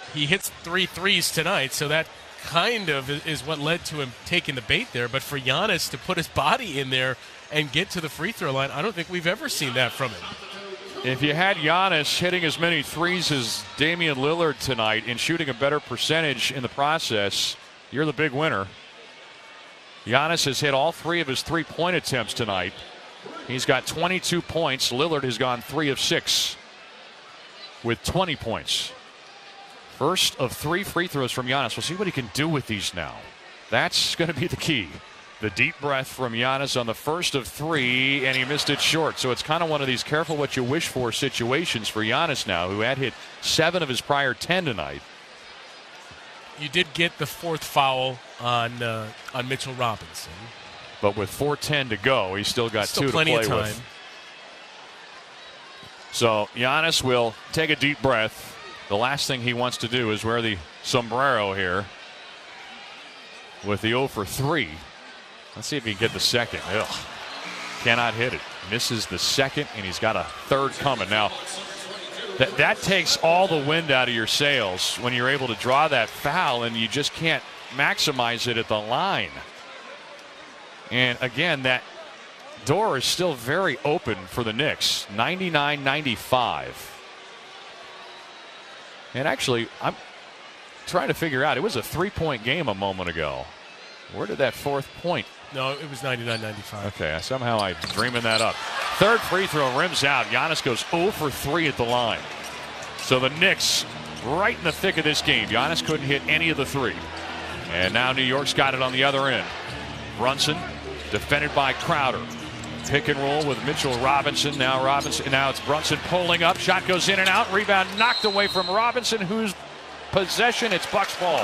he hits 3 threes tonight, so that kind of is what led to him taking the bait there. But for Giannis to put his body in there and get to the free throw line, I don't think we've ever seen that from him. If you had Giannis hitting as many threes as Damian Lillard tonight and shooting a better percentage in the process, you're the big winner. Giannis has hit all 3 of his three-point attempts tonight. He's got 22 points. Lillard has gone 3 of 6 with 20 points. First of 3 free throws from Giannis. We'll see what he can do with these now. That's going to be the key. The deep breath from Giannis on the first of 3, and he missed it short. So it's kind of one of these careful what you wish for situations for Giannis now, who had hit 7 of his prior 10 tonight. You did get the 4th foul on Mitchell Robinson. But with 4:10 to go, he's still got 2 to play with. So Giannis will take a deep breath. The last thing he wants to do is wear the sombrero here with the 0 for 3. Let's see if he can get the second. Ugh. Cannot hit it. Misses the second, and he's got a 3rd coming. Now, that takes all the wind out of your sails when you're able to draw that foul, and you just can't maximize it at the line. And again, that door is still very open for the Knicks. 99-95. And actually, I'm trying to figure out, it was a 3-point game a moment ago. Where did that 4th point? No, it was 99-95. Okay, somehow I'm dreaming that up. 3rd free throw rims out. Giannis goes 0 for 3 at the line. So the Knicks right in the thick of this game. Giannis couldn't hit any of the 3. And now New York's got it on the other end. Brunson defended by Crowder. Pick and roll with Mitchell Robinson. Now it's Brunson pulling up. Shot goes in and out. Rebound knocked away from Robinson, whose possession. It's Bucks ball.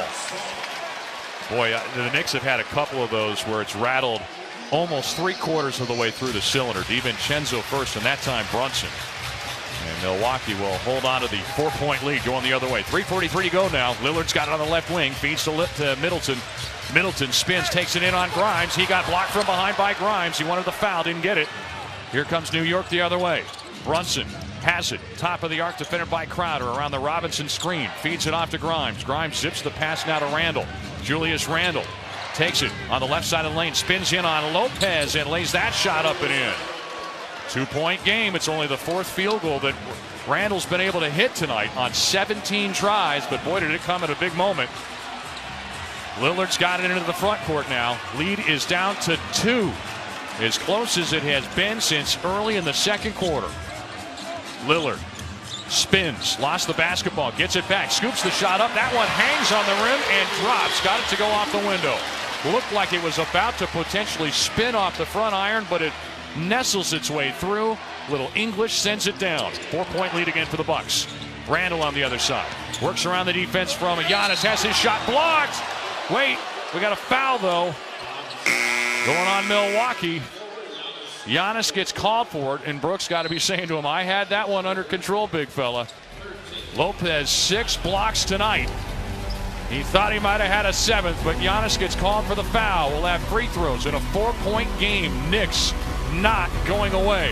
Boy, the Knicks have had a couple of those where it's rattled almost 3/4 of the way through the cylinder. DiVincenzo first, and that time Brunson. And Milwaukee will hold on to the 4-point lead going the other way. 3:43 to go now. Lillard's got it on the left wing. Feeds to Middleton. Middleton spins, takes it in on Grimes. He got blocked from behind by Grimes. He wanted the foul, didn't get it. Here comes New York the other way. Brunson has it. Top of the arc, defended by Crowder around the Robinson screen. Feeds it off to Grimes. Grimes zips the pass now to Randle. Julius Randle takes it on the left side of the lane. Spins in on Lopez and lays that shot up and in. 2-point game. It's only the 4th field goal that Randle's been able to hit tonight on 17 tries. But boy, did it come at a big moment. Lillard's got it into the front court now. Lead is down to 2. As close as it has been since early in the 2nd quarter. Lillard spins, lost the basketball, gets it back, scoops the shot up. That one hangs on the rim and drops. Got it to go off the window. Looked like it was about to potentially spin off the front iron, but it nestles its way through. Little English sends it down. 4-point lead again for the Bucks. Randle on the other side. Works around the defense from Giannis. Has his shot blocked. Wait, we got a foul though. Going on Milwaukee. Giannis gets called for it, and Brooks got to be saying to him, I had that one under control, big fella. Lopez 6 blocks tonight. He thought he might have had a 7th, but Giannis gets called for the foul. We'll have free throws in a 4-point game. Knicks not going away.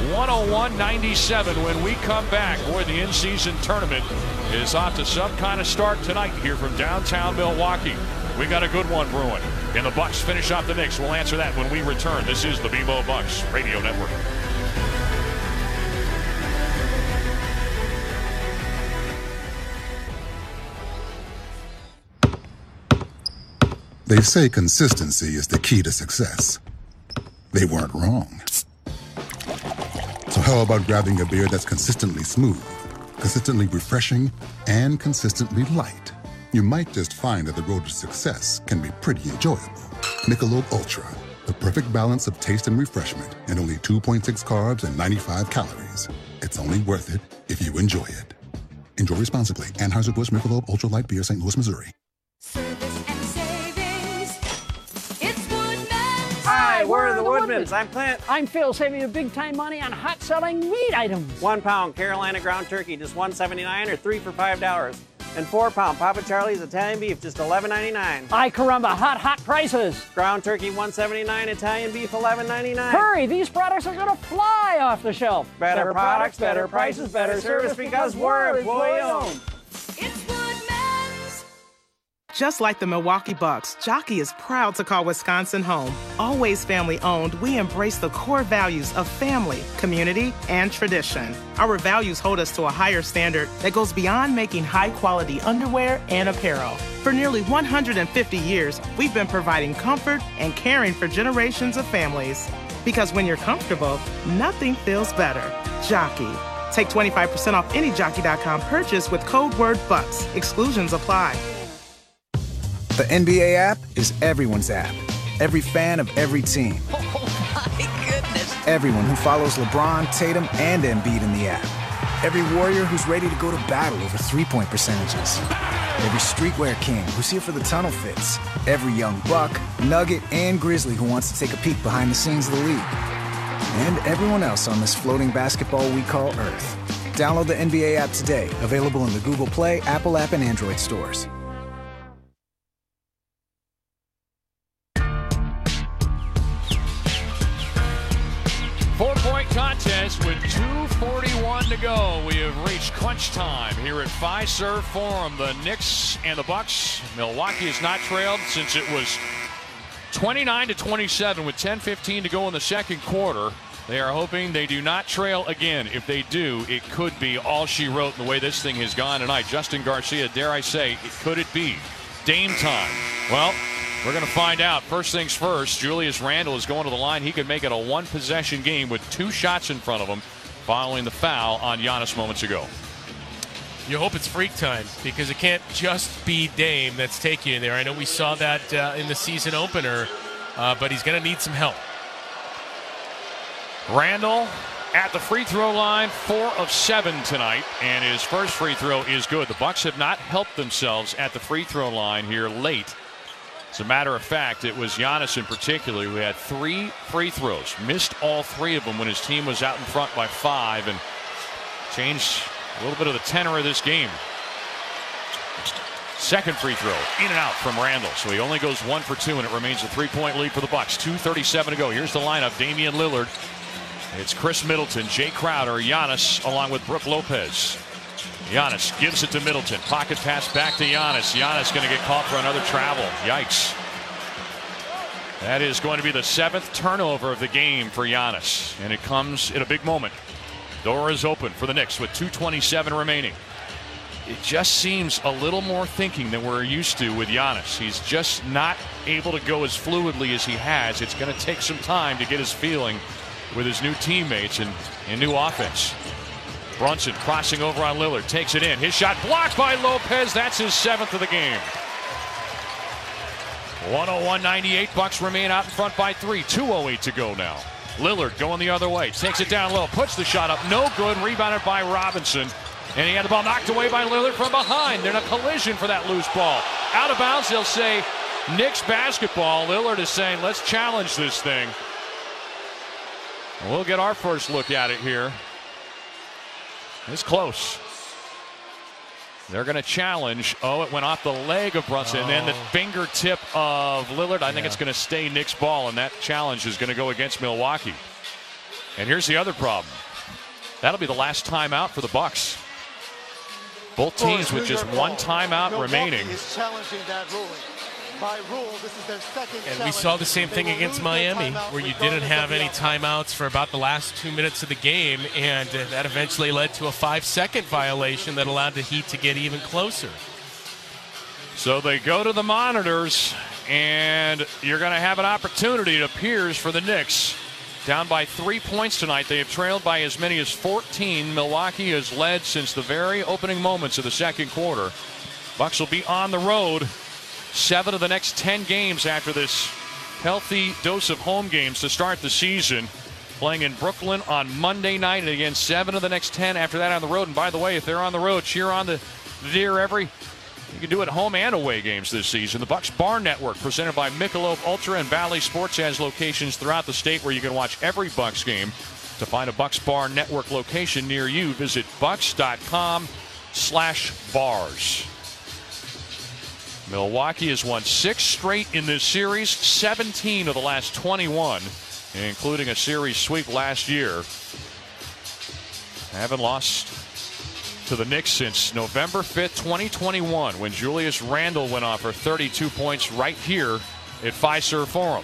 101-97 when we come back. Boy, the in-season tournament is off to some kind of start tonight here from downtown Milwaukee. We got a good one brewing. And the Bucks finish off the Knicks. We'll answer that when we return. This is the BMO Bucks Radio Network. They say consistency is the key to success. They weren't wrong. So how about grabbing a beer that's consistently smooth, consistently refreshing, and consistently light? You might just find that the road to success can be pretty enjoyable. Michelob Ultra, the perfect balance of taste and refreshment, and only 2.6 carbs and 95 calories. It's only worth it if you enjoy it. Enjoy responsibly. Anheuser-Busch Michelob Ultra Light Beer, St. Louis, Missouri. Service and savings. It's Woodman's. Hi, we're the Woodmans. I'm Clint. I'm Phil, saving you big time money on hot selling meat items. 1 pound Carolina ground turkey, just $1.79 or 3 for $5. And 4 pound Papa Charlie's Italian beef, just $11.99. Ay caramba, hot prices. Ground turkey $1.79, Italian beef $11.99. Hurry, these products are gonna fly off the shelf. Better products, better prices, better service, because we're employee owned. It's Woodman's. Just like the Milwaukee Bucks, Jockey is proud to call Wisconsin home. Always family owned, we embrace the core values of family, community, and tradition. Our values hold us to a higher standard that goes beyond making high-quality underwear and apparel. For nearly 150 years, we've been providing comfort and caring for generations of families. Because when you're comfortable, nothing feels better. Jockey. Take 25% off any Jockey.com purchase with code word BUCKS. Exclusions apply. The NBA app is everyone's app. Every fan of every team. Oh my goodness. Everyone who follows LeBron, Tatum, and Embiid in the app. Every warrior who's ready to go to battle over three-point percentages. Every streetwear king who's here for the tunnel fits. Every young buck, nugget, and grizzly who wants to take a peek behind the scenes of the league. And everyone else on this floating basketball we call Earth. Download the NBA app today. Available in the Google Play, Apple app, and Android stores. Four-point contest with 2:41 to go. We have reached crunch time here at Fiserv Forum. The Knicks and the Bucks. Milwaukee has not trailed since it was 29-27 with 10:15 to go in the second quarter. They are hoping they do not trail again. If they do, it could be all she wrote in the way this thing has gone tonight. Justin Garcia, dare I say, could it be Dame time? Well, we're going to find out. First things first, Julius Randle is going to the line. He could make it a one-possession game with 2 shots in front of him following the foul on Giannis moments ago. You hope it's freak time because it can't just be Dame that's taking you there. I know we saw that in the season opener, but he's going to need some help. Randle at the free throw line, 4 of 7 tonight, and his first free throw is good. The Bucks have not helped themselves at the free throw line here late. As a matter of fact, it was Giannis in particular who had 3 free throws, missed all 3 of them when his team was out in front by 5, and changed a little bit of the tenor of this game. Second free throw in and out from Randle, so he only goes 1 for 2, and it remains a 3-point lead for the Bucks. 2:37 to go. Here's the lineup: Damian Lillard, it's Chris Middleton, Jay Crowder, Giannis, along with Brook Lopez. Giannis gives it to Middleton. Pocket pass back to Giannis. Giannis going to get caught for another travel. Yikes. That is going to be the 7th turnover of the game for Giannis, and it comes in a big moment. Door is open for the Knicks with 2:27 remaining. It just seems a little more thinking than we're used to with Giannis. He's just not able to go as fluidly as he has. It's going to take some time to get his feeling with his new teammates and new offense. Brunson crossing over on Lillard, takes it in. His shot blocked by Lopez. That's his 7th of the game. 101-98. Bucks remain out in front by 3. 2:08 to go now. Lillard going the other way. Takes it down low. Puts the shot up. No good. Rebounded by Robinson. And he had the ball knocked away by Lillard from behind. They're in a collision for that loose ball. Out of bounds. They'll say Knicks basketball. Lillard is saying, let's challenge this thing. We'll get our first look at it here. It's close. They're going to challenge. Oh, it went off the leg of Brunson. And then the fingertip of Lillard. I think it's going to stay Knicks ball, and that challenge is going to go against Milwaukee. And here's the other problem. That'll be the last timeout for the Bucks. Both teams with just 1 timeout remaining. Is challenging that ruling. By rule, this is their second and we saw the same thing against Miami, where you didn't have any timeouts for about the last 2 minutes of the game, and that eventually led to a 5-second violation that allowed the Heat to get even closer. So they go to the monitors, and you're going to have an opportunity, it appears, for the Knicks. Down by 3 points tonight. They have trailed by as many as 14. Milwaukee has led since the very opening moments of the second quarter. Bucks will be on the road 7 of the next 10 games after this healthy dose of home games to start the season. Playing in Brooklyn on Monday night, and again 7 of the next 10 after that on the road. And by the way, if they're on the road, cheer on the Deer you can do it home and away games this season. The Bucks Bar Network, presented by Michelob Ultra and Valley Sports, has locations throughout the state where you can watch every Bucks game. To find a Bucks Bar Network location near you, visit bucks.com/bars. Milwaukee has won 6 straight in this series, 17 of the last 21, including a series sweep last year. Haven't lost to the Knicks since November 5th, 2021, when Julius Randle went off for 32 points right here at Fiserv Forum.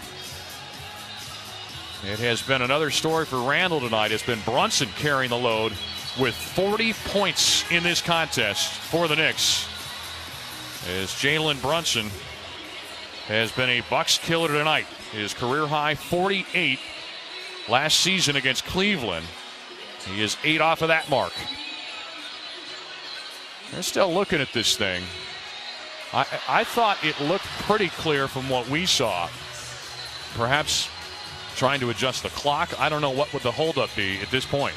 It has been another story for Randle tonight. It's been Brunson carrying the load with 40 points in this contest for the Knicks, as Jalen Brunson has been a Bucks killer tonight. His career high 48 last season against Cleveland. He is 8 off of that mark. They're still looking at this thing. I thought it looked pretty clear from what we saw. Perhaps trying to adjust the clock. I don't know what would the holdup be at this point.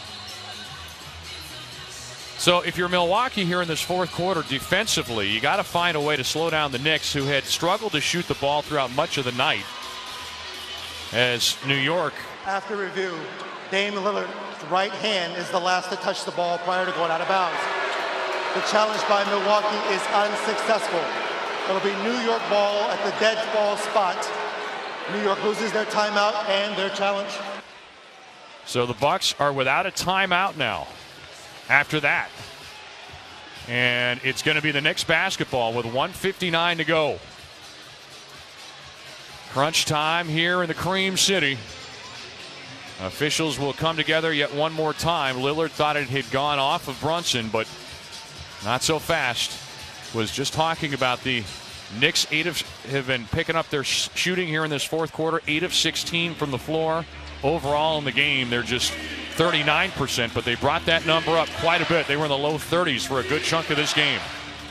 So if you're Milwaukee here in this fourth quarter defensively, you got to find a way to slow down the Knicks, who had struggled to shoot the ball throughout much of the night. As New York. After review, Dame Lillard's right hand is the last to touch the ball prior to going out of bounds. The challenge by Milwaukee is unsuccessful. It'll be New York ball at the dead ball spot. New York loses their timeout and their challenge. So the Bucks are without a timeout now after that. And it's going to be the Knicks basketball with 1:59 to go. Crunch time here in the Cream City. Officials will come together yet one more time. Lillard thought it had gone off of Brunson, but not so fast. Was just talking about the Knicks have been picking up their shooting here in this fourth quarter. 8 of 16 from the floor. Overall in the game, they're just 39%, but they brought that number up quite a bit. They were in the low 30s for a good chunk of this game.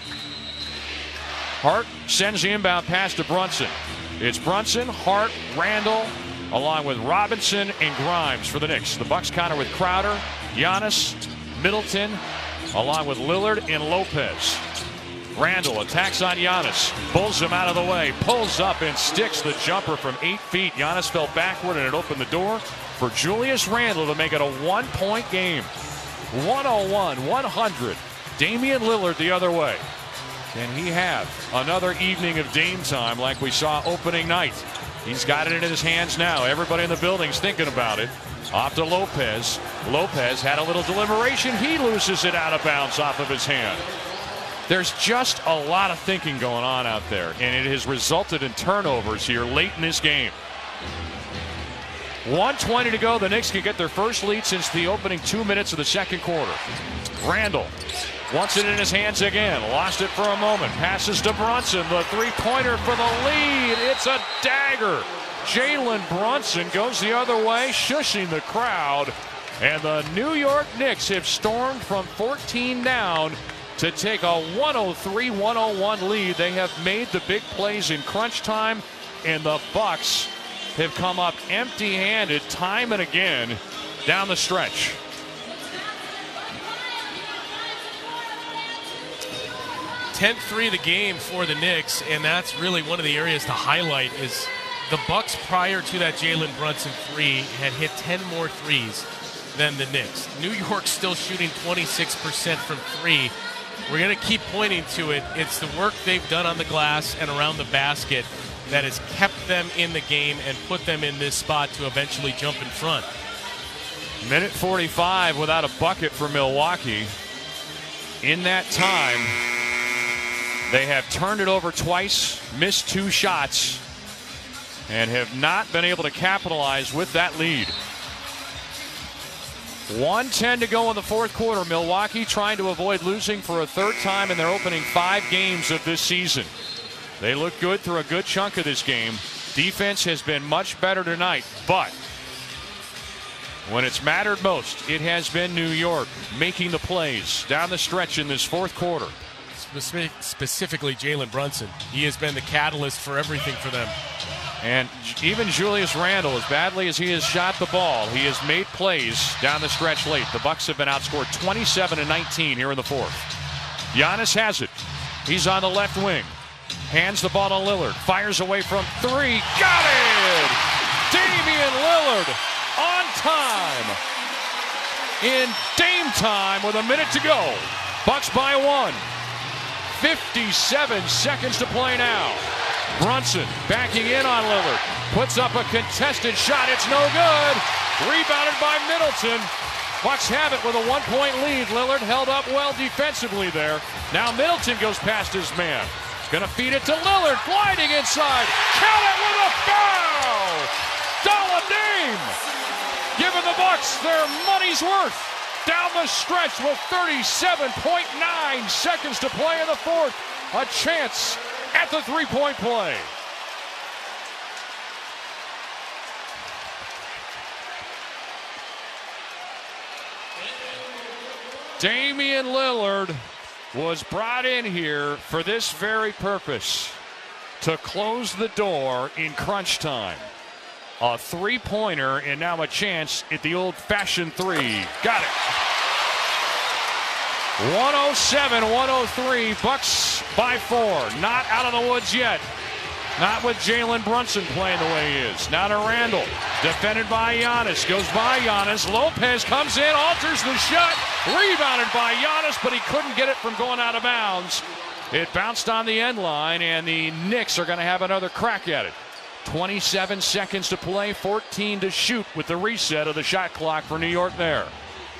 Hart sends the inbound pass to Brunson. It's Brunson, Hart, Randle, along with Robinson and Grimes for the Knicks. The Bucks counter with Crowder, Giannis, Middleton, along with Lillard and Lopez. Randle attacks on Giannis, pulls him out of the way, pulls up and sticks the jumper from 8 feet. Giannis fell backward and it opened the door for Julius Randle to make it a 1-point game. 101-100. Damian Lillard the other way. Can he have another evening of Dame time like we saw opening night? He's got it in his hands now. Everybody in the building's thinking about it. Off to Lopez. Lopez had a little deliberation. He loses it out of bounds off of his hand. There's just a lot of thinking going on out there, and it has resulted in turnovers here late in this game. 1:20 to go. The Knicks can get their first lead since the opening 2 minutes of the second quarter. Randle wants it in his hands again. Lost it for a moment. Passes to Brunson. The three-pointer for the lead. It's a dagger. Jalen Brunson goes the other way, shushing the crowd. And the New York Knicks have stormed from 14 down to take a 103-101 lead. They have made the big plays in crunch time, and the Bucks have come up empty-handed time and again down the stretch. Tenth three of the game for the Knicks, and that's really one of the areas to highlight. Is the Bucks prior to that Jalen Brunson three had hit 10 more threes than the Knicks. New York's still shooting 26% from three. We're going to keep pointing to it. It's the work they've done on the glass and around the basket that has kept them in the game and put them in this spot to eventually jump in front. Minute 45 without a bucket for Milwaukee. In that time, they have turned it over twice, missed 2 shots, and have not been able to capitalize with that lead. 1:10 to go in the fourth quarter. Milwaukee trying to avoid losing for a third time in their opening 5 games of this season. They look good through a good chunk of this game. Defense has been much better tonight, but when it's mattered most, it has been New York making the plays down the stretch in this fourth quarter. Specifically Jalen Brunson. He has been the catalyst for everything for them. And even Julius Randle, as badly as he has shot the ball, he has made plays down the stretch late. The Bucks have been outscored 27-19 here in the fourth. Giannis has it. He's on the left wing. Hands the ball to Lillard. Fires away from 3. Got it! Damian Lillard on time. In Dame time with a minute to go. Bucks by 1. 57 seconds to play now. Brunson backing in on Lillard. Puts up a contested shot. It's no good. Rebounded by Middleton. Bucks have it with a 1-point lead. Lillard held up well defensively there. Now Middleton goes past his man. Going to feed it to Lillard, gliding inside. Count it with a foul! Dalla Dame giving the Bucks their money's worth down the stretch with 37.9 seconds to play in the fourth. A chance at the three-point play. Damian Lillard was brought in here for this very purpose, to close the door in crunch time. A three-pointer and now a chance at the old-fashioned three. Got it. 107-103, Bucks by 4. Not out of the woods yet. Not with Jalen Brunson playing the way he is. Now to Randall. Defended by Giannis. Goes by Giannis. Lopez comes in, alters the shot. Rebounded by Giannis, but he couldn't get it from going out of bounds. It bounced on the end line, and the Knicks are going to have another crack at it. 27 seconds to play, 14 to shoot with the reset of the shot clock for New York there.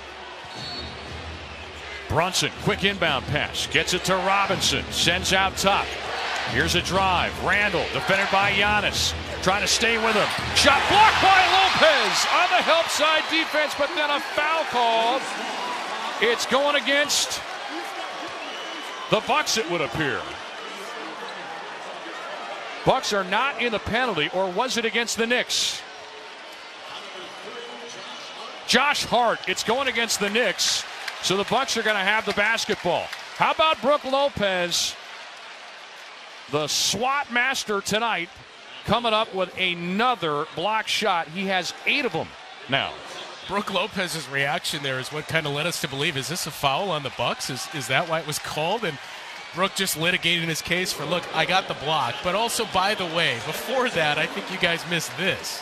Brunson, quick inbound pass. Gets it to Robinson. Sends out top. Here's a drive. Randall, defended by Giannis. Trying to stay with him. Shot blocked by Lopez on the help side defense, but then a foul call. It's going against the Bucks, it would appear. Bucks are not in the penalty, or was it against the Knicks? Josh Hart, it's going against the Knicks, so the Bucks are going to have the basketball. How about Brook Lopez, the SWAT master tonight, coming up with another block shot. He has 8 of them now. Brook Lopez's reaction there is what kind of led us to believe, is this a foul on the Bucks? Is that why it was called? And Brook just litigating his case for, look, I got the block. But also, by the way, before that, I think you guys missed this.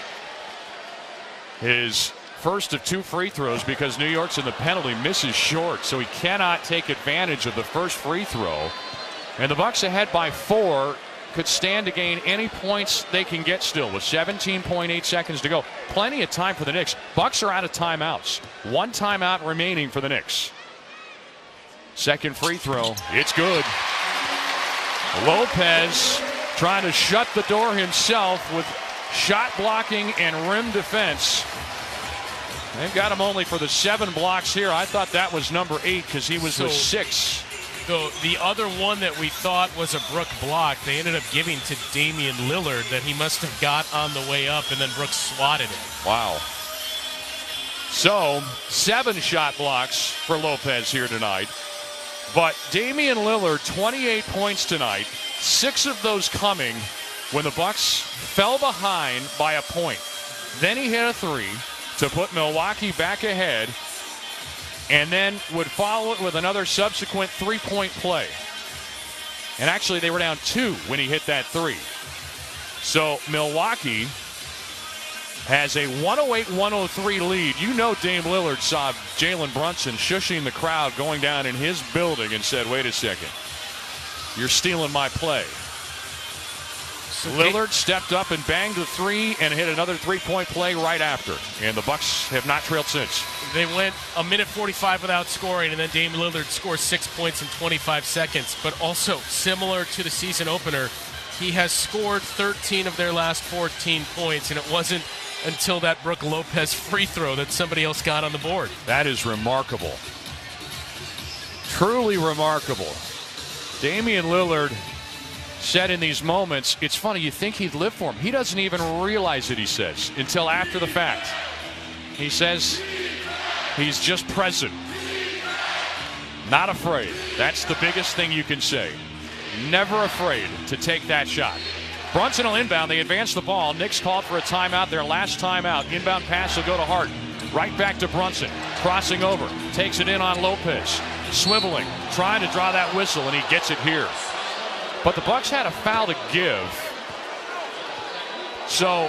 His first of 2 free throws, because New York's in the penalty, misses short, so he cannot take advantage of the first free throw. And the Bucks ahead by 4, could stand to gain any points they can get still with 17.8 seconds to go. Plenty of time for the Knicks. Bucks are out of timeouts. 1 timeout remaining for the Knicks. Second free throw. It's good. Lopez trying to shut the door himself with shot blocking and rim defense. They've got him only for the 7 blocks here. I thought that was number 8 because he was with 6. The other one that we thought was a Brook block, they ended up giving to Damian Lillard that he must have got on the way up, and then Brook swatted it. Wow. So, 7 shot blocks for Lopez here tonight. But Damian Lillard, 28 points tonight, 6 of those coming when the Bucks fell behind by a point. Then he hit a 3 to put Milwaukee back ahead, and then would follow it with another subsequent 3-point play. And actually, they were down 2 when he hit that 3. So Milwaukee has a 108-103 lead. You know Dame Lillard saw Jalen Brunson shushing the crowd going down in his building and said, wait a second, you're stealing my play. Lillard stepped up and banged the 3 and hit another 3-point play right after. And the Bucks have not trailed since. They went a minute 45 without scoring, and then Dame Lillard scores 6 points in 25 seconds. But also, similar to the season opener, he has scored 13 of their last 14 points, and it wasn't until that Brook Lopez free throw that somebody else got on the board. That is remarkable. Truly remarkable. Damian Lillard said in these moments, it's funny, you think he'd live for him. He doesn't even realize it, he says, until after the fact. He says he's just present. Not afraid. That's the biggest thing you can say. Never afraid to take that shot. Brunson will inbound. They advance the ball. Knicks called for a timeout. Their last timeout. Inbound pass will go to Hart. Right back to Brunson. Crossing over. Takes it in on Lopez. Swiveling. Trying to draw that whistle, and he gets it here. But the Bucks had a foul to give. So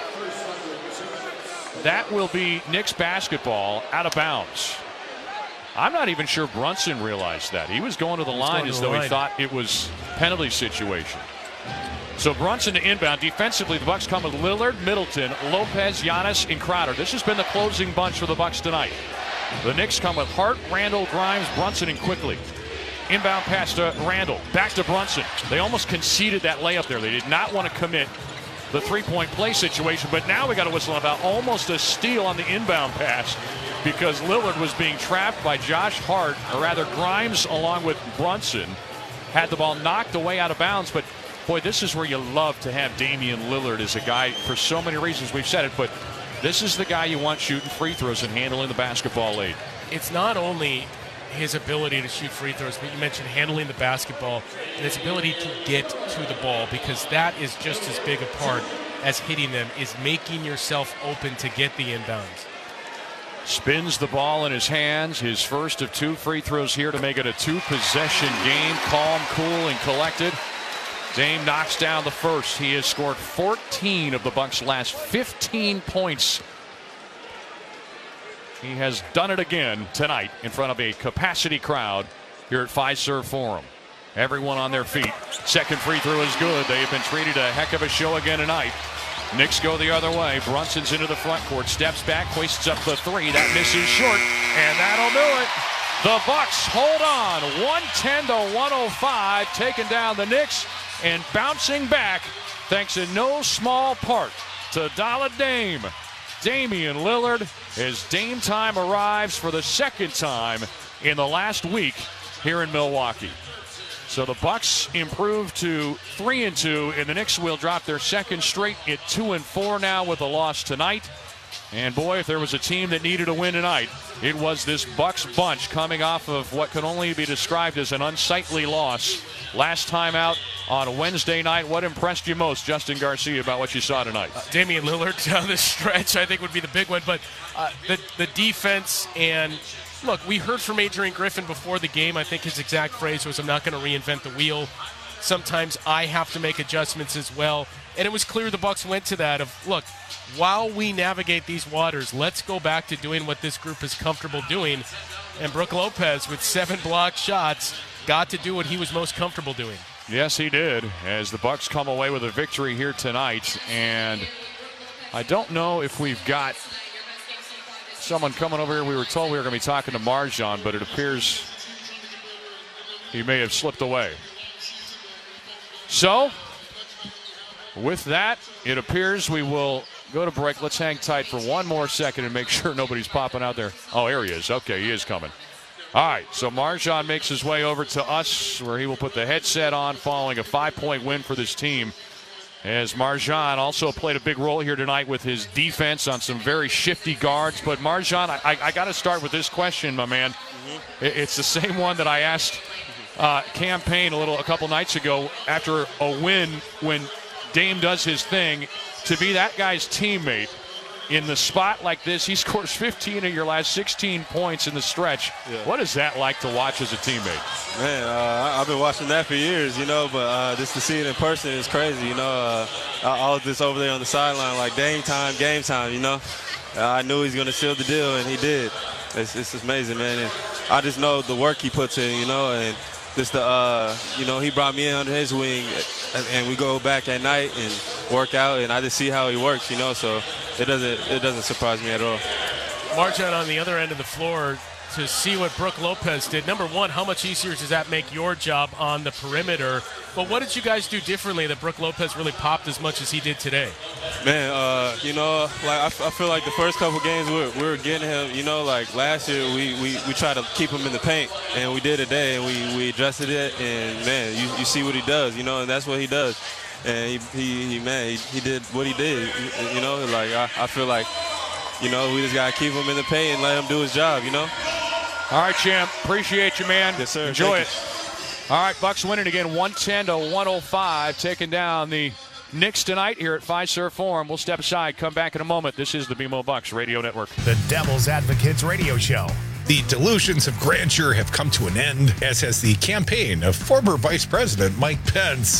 that will be Knicks basketball out of bounds. I'm not even sure Brunson realized that. He was going to the line as though he thought it was a penalty situation. So Brunson to inbound. Defensively, the Bucks come with Lillard, Middleton, Lopez, Giannis, and Crowder. This has been the closing bunch for the Bucks tonight. The Knicks come with Hart, Randall, Grimes, Brunson, and Quickly. Inbound pass to Randall. Back to Brunson. They almost conceded that layup there. They did not want to commit the three-point play situation, but now we got to whistle about almost a steal on the inbound pass because Lillard was being trapped by Josh Hart, or rather Grimes along with Brunson. Had the ball knocked away out of bounds, but boy, this is where you love to have Damian Lillard as a guy for so many reasons. We've said it, but this is the guy you want shooting free throws and handling the basketball late. It's not only his ability to shoot free throws, but you mentioned handling the basketball and his ability to get to the ball, because that is just as big a part as hitting them, is making yourself open to get the inbounds. Spins the ball in his hands, his first of 2 free throws here to make it a 2-possession game. Calm, cool, and collected. Dame knocks down the first. He has scored 14 of the Bucks' last 15 points. He has done it again tonight in front of a capacity crowd here at Fiserv Forum. Everyone on their feet. Second free throw is good. They have been treated a heck of a show again tonight. Knicks go the other way. Brunson's into the front court, steps back, hoists up the 3. That misses short, and that'll do it. The Bucks hold on, 110-105, taking down the Knicks and bouncing back thanks in no small part to Dollar Dame. Damian Lillard, as Dame time arrives for the second time in the last week here in Milwaukee. So the Bucks improve to 3-2, and the Knicks will drop their second straight at 2-4 now with a loss tonight. And boy, if there was a team that needed a win tonight, it was this Bucks bunch coming off of what can only be described as an unsightly loss last time out on Wednesday night. What impressed you most, Justin Garcia, about what you saw tonight? Damian Lillard down the stretch, I think, would be the big one. But the defense, and look, we heard from Adrian Griffin before the game. I think his exact phrase was, "I'm not going to reinvent the wheel. Sometimes I have to make adjustments as well." And it was clear the Bucks went to that of, look, while we navigate these waters, let's go back to doing what this group is comfortable doing. And Brook Lopez, with 7 blocked shots, got to do what he was most comfortable doing. Yes, he did, as the Bucks come away with a victory here tonight. And I don't know if we've got someone coming over here. We were told we were going to be talking to Marjan, but it appears he may have slipped away. So, with that, it appears we will go to break. Let's hang tight for one more second and make sure nobody's popping out there. Oh, here he is. Okay, he is coming. All right, so Marjan makes his way over to us, where he will put the headset on following a 5-point win for this team. As Marjan also played a big role here tonight with his defense on some very shifty guards. But Marjan, I got to start with this question, my man. It's the same one that I asked Cam Payne a couple nights ago after a win when Dame does his thing. To be that guy's teammate in the spot like this, he scores 15 of your last 16 points in the stretch. Yeah. What is that like to watch as a teammate? Man, I've been watching that for years, but just to see it in person is crazy, I was just over there on the sideline like game time, I knew he was going to seal the deal, and he did. It's amazing, man. And I just know the work he puts in, and just he brought me in under his wing, and we go back at night and work out, and I just see how he works, so it doesn't surprise me at all. Marjan, on the other end of the floor, to see what Brook Lopez did. Number one, how much easier does that make your job on the perimeter? But what did you guys do differently that Brook Lopez really popped as much as he did today? Man, I feel like the first couple games we were getting him, like last year we tried to keep him in the paint, and we did today, and we adjusted it, and man, you see what he does, and that's what he does. And he did what he did, I feel like, we just got to keep him in the paint and let him do his job, All right, champ. Appreciate you, man. Yes, sir. Enjoy it. All right, Bucks winning again, 110-105, taking down the Knicks tonight here at Fiserv Forum. We'll step aside, come back in a moment. This is the BMO Bucks Radio Network. The Devil's Advocates Radio Show. The delusions of grandeur have come to an end, as has the campaign of former Vice President Mike Pence.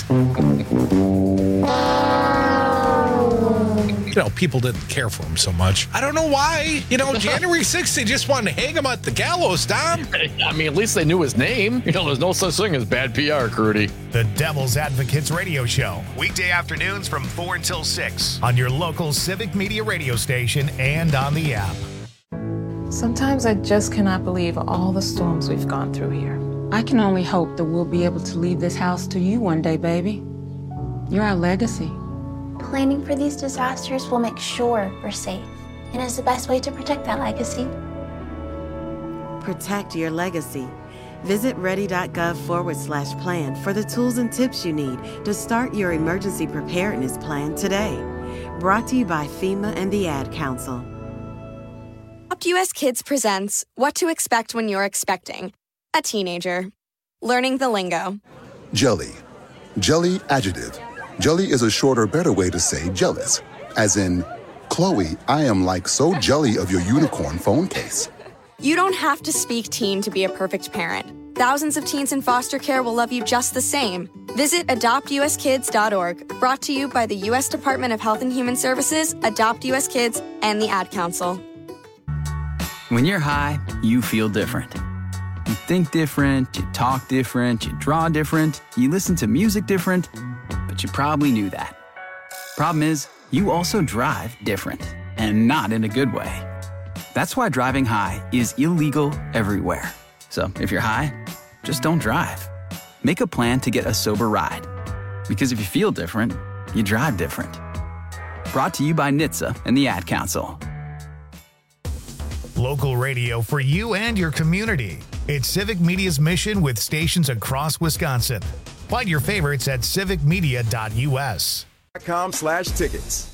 People didn't care for him so much. I don't know why. January 6th, they just wanted to hang him at the gallows, Dom. I mean, at least they knew his name. There's no such thing as bad PR, Crudy. The Devil's Advocates Radio Show. Weekday afternoons from 4 until 6 on your local Civic Media radio station and on the app. Sometimes I just cannot believe all the storms we've gone through here. I can only hope that we'll be able to leave this house to you one day, baby. You're our legacy. Planning for these disasters will make sure we're safe, and is the best way to protect that legacy. Protect your legacy. Visit ready.gov/plan for the tools and tips you need to start your emergency preparedness plan today. Brought to you by FEMA and the Ad Council. Adopt US Kids presents What to Expect When You're Expecting a Teenager. Learning the lingo. Jelly. Jelly adjective. Jelly is a shorter, better way to say jealous. As in, Chloe, I am like so jelly of your unicorn phone case. You don't have to speak teen to be a perfect parent. Thousands of teens in foster care will love you just the same. Visit adoptuskids.org, brought to you by the U.S. Department of Health and Human Services, Adopt US Kids, and the Ad Council. When you're high, you feel different. You think different, you talk different, you draw different, you listen to music different, but you probably knew that. Problem is, you also drive different, and not in a good way. That's why driving high is illegal everywhere. So if you're high, just don't drive. Make a plan to get a sober ride. Because if you feel different, you drive different. Brought to you by NHTSA and the Ad Council. Local radio for you and your community. It's Civic Media's mission with stations across Wisconsin. Find your favorites at civicmedia.us. .com/tickets.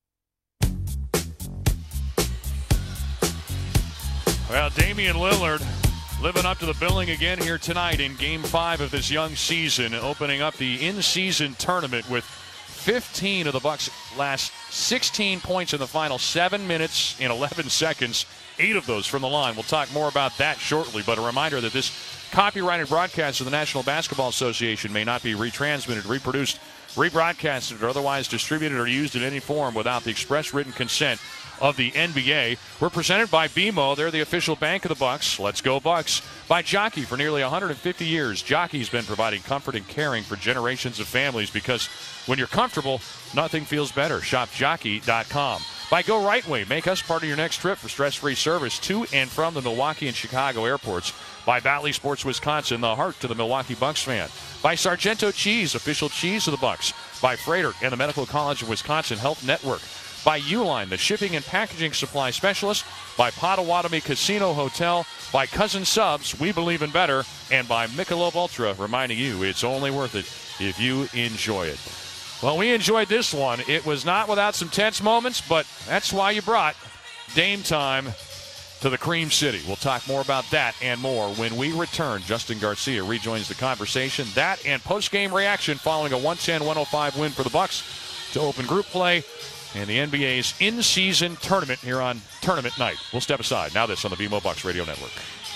Well, Damian Lillard living up to the billing again here tonight in Game 5 of this young season, opening up the in-season tournament with 15 of the Bucks' last 16 points in the final 7 minutes and 11 seconds, 8 of those from the line. We'll talk more about that shortly, but a reminder that this copyrighted broadcast of the National Basketball Association may not be retransmitted, reproduced, rebroadcasted, or otherwise distributed or used in any form without the express written consent of the NBA. We're presented by BMO. They're the official bank of the Bucks. Let's go Bucks. By Jockey. For nearly 150 years, Jockey's been providing comfort and caring for generations of families, because when you're comfortable, nothing feels better. Shop Jockey.com. By Go Right Way. Make us part of your next trip for stress-free service to and from the Milwaukee and Chicago airports. By Valley Sports Wisconsin, the heart to the Milwaukee Bucks fan. By Sargento Cheese, official cheese of the Bucks. By Freighter and the Medical College of Wisconsin Health Network. By Uline, the shipping and packaging supply specialist. By Potawatomi Casino Hotel. By Cousin Subs, we believe in better. And by Michelob Ultra, reminding you it's only worth it if you enjoy it. Well, we enjoyed this one. It was not without some tense moments, but that's why you brought Dame Time to the Cream City. We'll talk more about that and more when we return. Justin Garcia rejoins the conversation. That and post-game reaction following a 110-105 win for the Bucks to open group play and the NBA's in-season tournament here on Tournament Night. We'll step aside. Now this on the BMO Bucks Radio Network.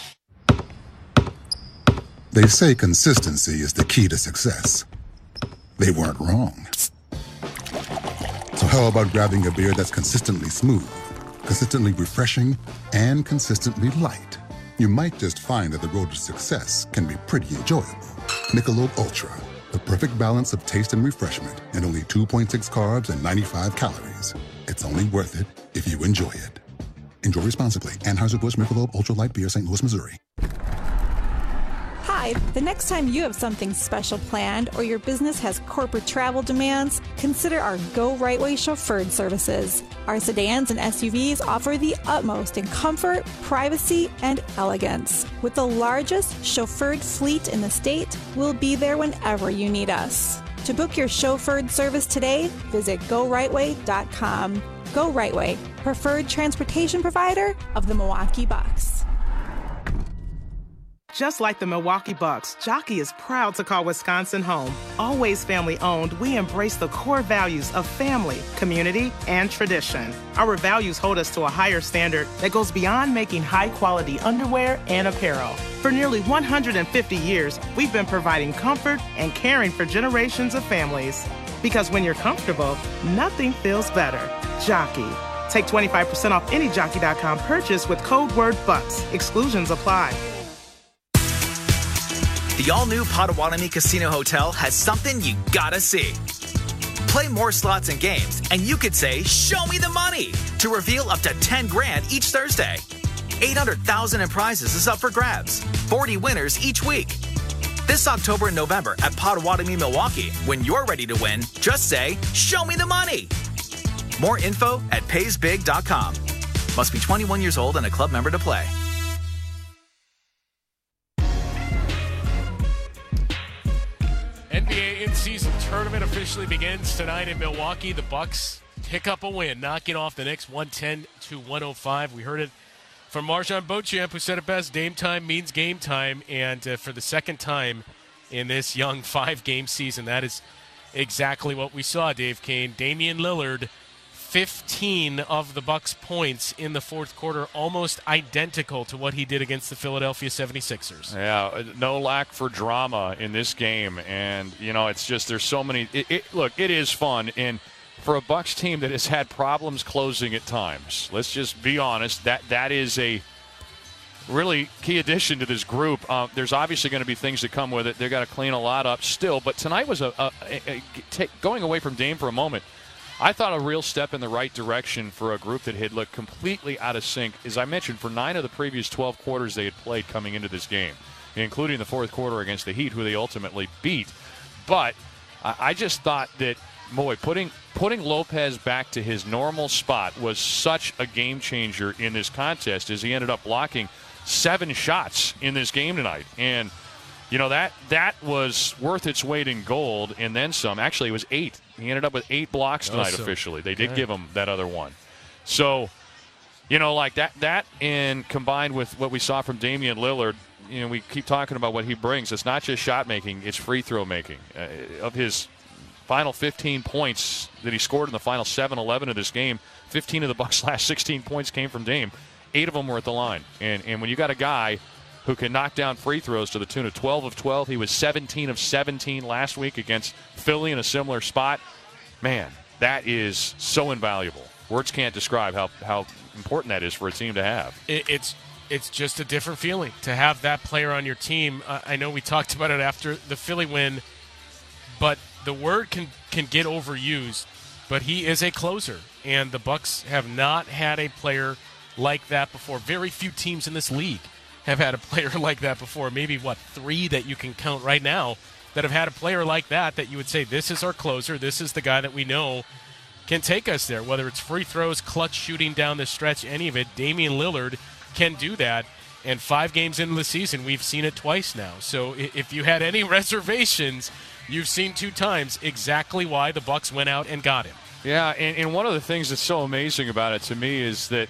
They say consistency is the key to success. They weren't wrong. So how about grabbing a beer that's consistently smooth, consistently refreshing, and consistently light? You might just find that the road to success can be pretty enjoyable. Michelob Ultra, the perfect balance of taste and refreshment, and only 2.6 carbs and 95 calories. It's only worth it if you enjoy it. Enjoy responsibly. Anheuser-Busch Michelob Ultra Light Beer, St. Louis, Missouri. Hi, the next time you have something special planned or your business has corporate travel demands, consider our Go Right Way chauffeured services. Our sedans and SUVs offer the utmost in comfort, privacy, and elegance. With the largest chauffeured fleet in the state, we'll be there whenever you need us. To book your chauffeured service today, visit GoRightWay.com. Go Right Way, preferred transportation provider of the Milwaukee Bucks. Just like the Milwaukee Bucks, Jockey is proud to call Wisconsin home. Always family-owned, we embrace the core values of family, community, and tradition. Our values hold us to a higher standard that goes beyond making high-quality underwear and apparel. For nearly 150 years, we've been providing comfort and caring for generations of families. Because when you're comfortable, nothing feels better. Jockey. Take 25% off any Jockey.com purchase with code word BUCKS. Exclusions apply. The all-new Potawatomi Casino Hotel has something you gotta see. Play more slots and games, and you could say, "Show me the money," to reveal up to $10 grand each Thursday. $800,000 in prizes is up for grabs. 40 winners each week. This October and November at Potawatomi, Milwaukee. When you're ready to win, just say, "Show me the money." More info at paysbig.com. Must be 21 years old and a club member to play. NBA in-season tournament officially begins tonight in Milwaukee. The Bucks pick up a win, knocking off the Knicks 110-105. We heard it from Marjan Beauchamp, who said it best: Dame time means game time. And for the second time in this young 5-game season, that is exactly what we saw, Dave Kane. Damian Lillard, 15 of the Bucks' points in the fourth quarter, almost identical to what he did against the Philadelphia 76ers. Yeah, no lack for drama in this game. And, it's just there's so many. Look, it is fun. And for a Bucks team that has had problems closing at times, let's just be honest, that is a really key addition to this group. There's obviously going to be things that come with it. They've got to clean a lot up still. But tonight was going away from Dame for a moment, I thought a real step in the right direction for a group that had looked completely out of sync. As I mentioned, for 9 of the previous 12 quarters they had played coming into this game, including the fourth quarter against the Heat, who they ultimately beat. But I just thought that, boy, putting Lopez back to his normal spot was such a game changer in this contest, as he ended up blocking 7 shots in this game tonight. And that was worth its weight in gold and then some. Actually, it was 8. He ended up with 8 blocks tonight officially. They did give him that other one. So, like that and combined with what we saw from Damian Lillard, we keep talking about what he brings. It's not just shot making, it's free throw making. Of his final 15 points that he scored in the final 7-11 of this game, 15 of the Bucks' last 16 points came from Dame. 8 of them were at the line. And when you got a guy who can knock down free throws to the tune of 12 of 12. He was 17 of 17 last week against Philly in a similar spot. Man, that is so invaluable. Words can't describe how important that is for a team to have. It's just a different feeling to have that player on your team. I know we talked about it after the Philly win, but the word can get overused, but he is a closer, and the Bucks have not had a player like that before. Very few teams in this league have had a player like that before. Maybe, 3 that you can count right now that have had a player like that you would say, this is our closer, this is the guy that we know can take us there. Whether it's free throws, clutch shooting down the stretch, any of it, Damian Lillard can do that. And 5 games into the season, we've seen it twice now. So if you had any reservations, you've seen 2 times exactly why the Bucks went out and got him. Yeah, and one of the things that's so amazing about it to me is that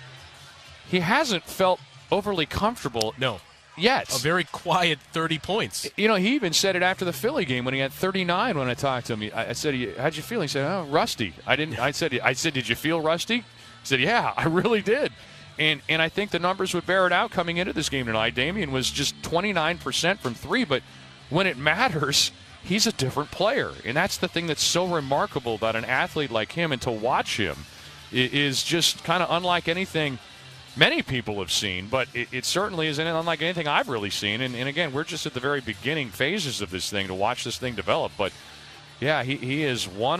he hasn't felt overly comfortable. No. Yet. A very quiet 30 points. He even said it after the Philly game when he had 39 when I talked to him. I said, how'd you feel? He said, rusty. I said, did you feel rusty? He said, yeah, I really did. And I think the numbers would bear it out coming into this game tonight. Damian was just 29% from 3, but when it matters, he's a different player. And that's the thing that's so remarkable about an athlete like him, and to watch him is just kind of unlike anything many people have seen, but it certainly isn't unlike anything I've really seen. And again, we're just at the very beginning phases of this thing to watch this thing develop. But yeah, he is one